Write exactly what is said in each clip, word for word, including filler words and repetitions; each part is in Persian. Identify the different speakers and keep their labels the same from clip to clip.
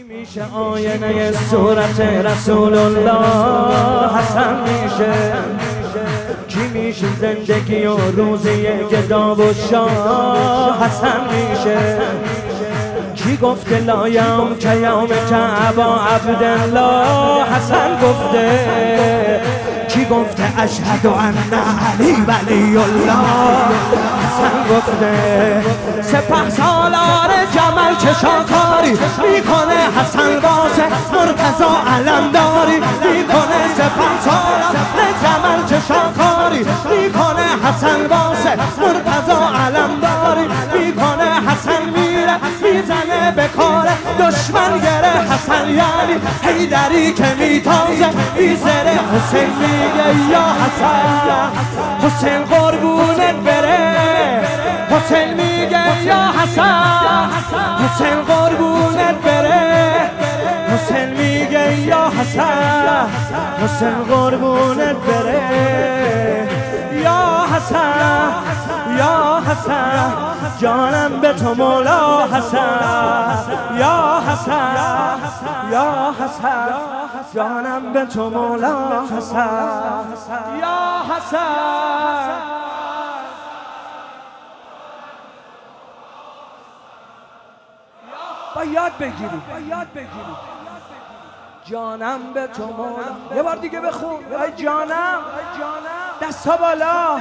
Speaker 1: میشه آینه صورت رسول الله حسن میشه؟ کی میشه زندگی و روزی گدا و شاه حسن میشه؟ کی گفته لا یوم که یوم که ابا عبدالله حسن گفته؟ کی گفته اشهد ان علی ولی الله حسن گفته؟ سپه سالار جمل چشاکاری میکنه حسن واسه مرتضی علمداری میکنه. سپه سالار جمل چشاکاری میکنه حسن واسه مرتضی علمداری میکنه. حسن میره میزنه به کار دشمن گره حسن یعنی حیدری که میتازه میزره. حسین میگه یا حسن حسین قربونت بره. حسین میگه یا حسن حسین قربونت بره. حسین میگه یا حسن حسین قربونت بره. یا حسن یا حسن جانم به تو مولا حسن. یا حسن یا حسن جانم به تو مولا حسن. یا حسن با یاد بگیری با یاد بگیری جانم به تو مولا. یه بار دیگه بخون. ای جانم دستا بالا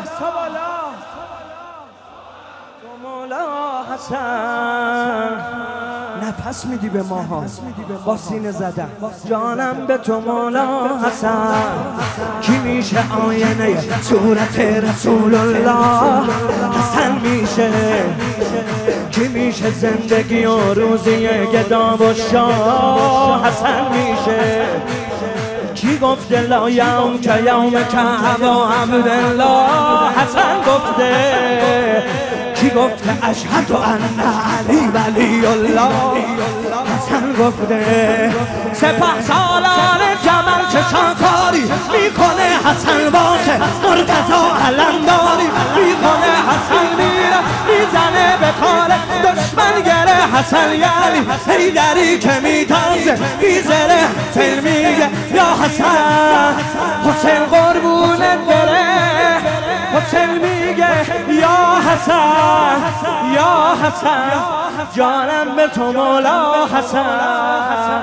Speaker 1: تو مولا حسن. نفس میدی به ماها با سینه زدن. جانم به تو مولا حسن. کی میشه آینه صورت رسول الله حسن میشه؟ کی میشه زندگی و روزی گدا و شاه حسن میشه؟ کی گفته لا یوم که یوم که ابا عبدالله حسن گفته؟ کی گفته اشهد ان علی ولی الله حسن گفته؟ سپه سالار جمل چشاکاری میکنه حسن واسه مرتضی علمداری میکنه. حسن میره میزنه به کار دشمن گره حسن یعنی حیدری که میتازه میزره. حسین میگه یا حسن حسین قربونت بره. حسین میگه یا حسن یا حسن جانم به تو مولا حسن.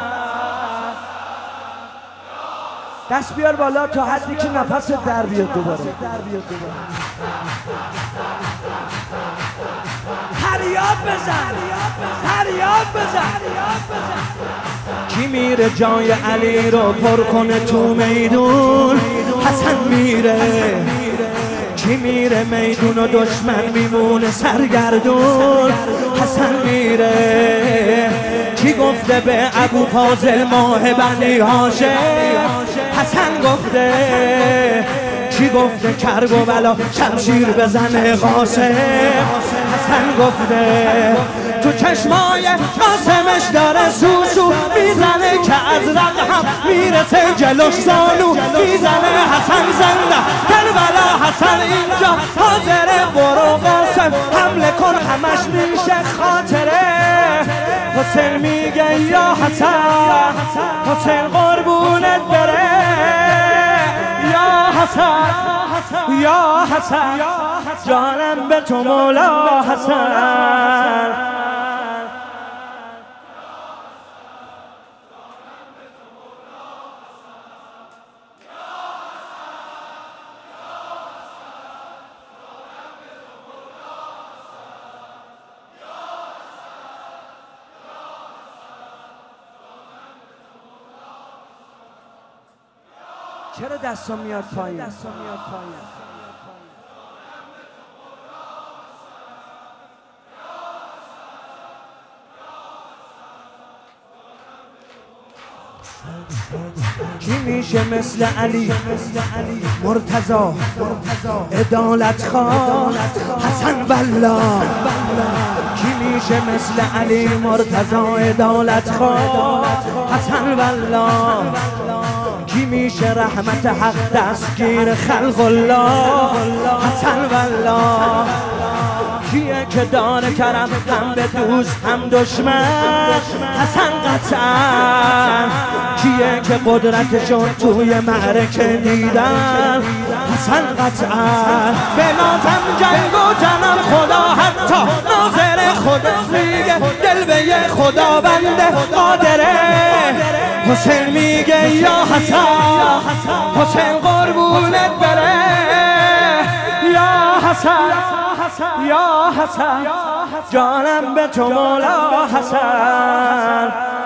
Speaker 1: دست بیار بالا تا حدی که نفس در بیاد دوباره. فریاد بزن فریاد بزن. کی میره جای علی رو پر کنه تو میدون حسن میره؟ کی میره میدون و دشمن میمونه سرگردون حسن میره؟ کی گفته به ابو فاضل ماه بنی هاشم حسن گفته؟ کی گفته کرب و بلا شمشیر بزنه قاسم حسن گفته؟ تو چشمای قاسمش داره سوسو میزنه که از رقم میرسه جلوش زانو میزنه. حسن زنده کربلا حسن اینجا حاضره. برو قاسم حمله کن همش میشه خاطره. حسین میگه یا حسن حسین قربونت بره. یا حسن یا حسن جانم به تو مولا حسن. چرا دستم میاد پایین؟ دستم میاد پایین. کی میشه مثل علی مرتضی عدالت خواه حسن والله؟ کی میشه مثل علی مرتضی عدالت خواه حسن والله؟ کی میشه رحمت حق دستگیر خلق الله حسن والله؟ کیه که داره کرم هم به دوست هم دشمن؟ حسن قطعا. کیه که قدرتشون توی معرکه دیدن؟ حسن قطعا. به نازم جنگ و جنم خدا حتی ناظر خودش میگه دل به یه خدا بنده قادره. حسین میگه یا حسن، حسین قربونت بره. یا حسن، یا حسن، جانم به تو مولا حسن.